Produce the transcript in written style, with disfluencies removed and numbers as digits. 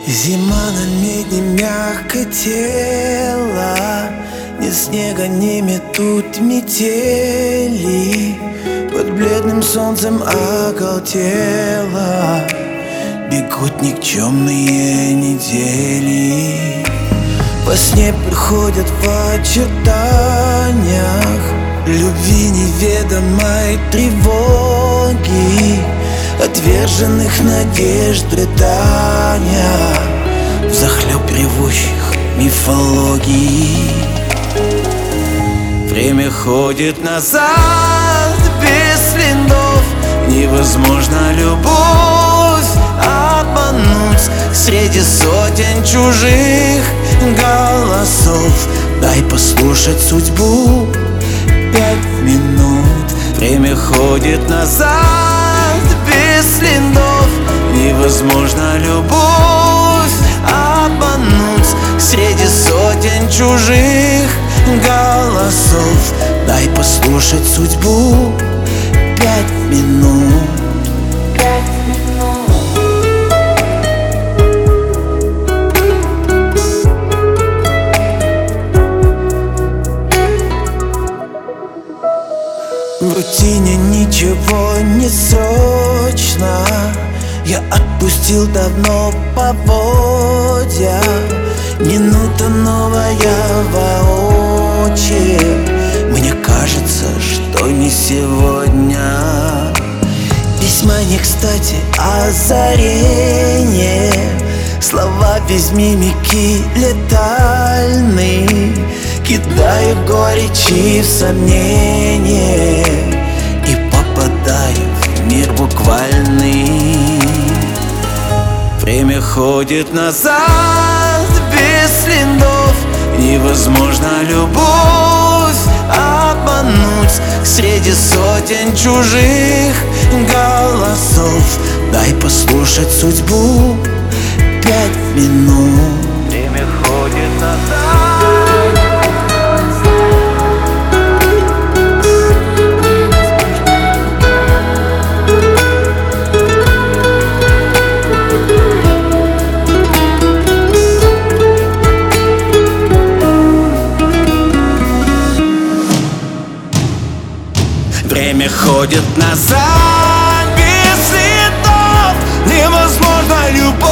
Зима на медне мягкое тело, ни снега, ни метут метели. Под бледным солнцем оголтело бегут никчемные недели. Во сне приходят в очертаниях любви неведомой тревоги, отверженных надежд рыдания, взахлеб ревущих мифологий. Время ходит назад без следов, невозможно любовь обмануть среди сотен чужих голосов. Дай послушать судьбу 5 минут. Время ходит назад без следов, невозможно любовь обмануть среди сотен чужих голосов. Дай послушать судьбу 5 минут. 5 минут. В рутине ничего не срочно, я отпустил давно поводья. Минута новая воочию, мне кажется, что не сегодня. Письма не кстати, озарение, слова без мимики летальны. Кидаю горечи в сомнение и попадаю в мир буквальный. Время ходит назад без следов, невозможно любовь обмануть среди сотен чужих голосов. Дай послушать судьбу 5 минут. Время ходит назад. Время ходит назад без следов, невозможно любовь